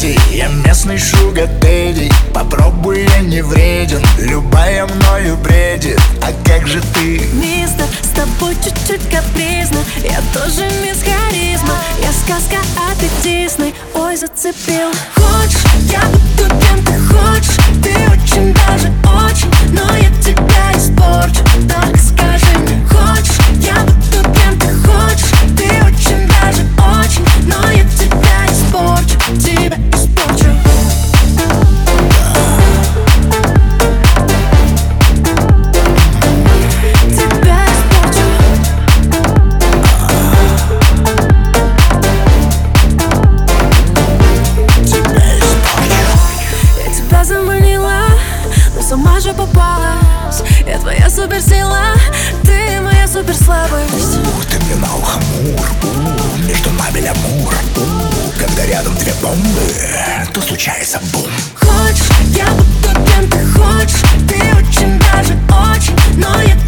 леди, я местный шугар дэдди. Попробуй, я не вреден, любая мною бредит. А как же ты? Мистер, с тобой чуть-чуть капризно. Я тоже мисс харизма. Я сказка, а ты Дисней. Ой, зацепил. Хочешь, я буду кем ты хочешь. Ты очень даже очень, но я тебя испорчу. Только скажи мне, хочешь, я буду кем ты хочешь. Ты очень даже очень, но я тебя испорчу. Тебя испорчу. Сама же попалась. Я твоя суперсила, ты моя суперслабость. Ты мне на ухо мур, между нами лямур. Когда рядом две бомбы, то случается бум. Хочешь, я буду кем ты хочешь. Ты очень даже очень, но я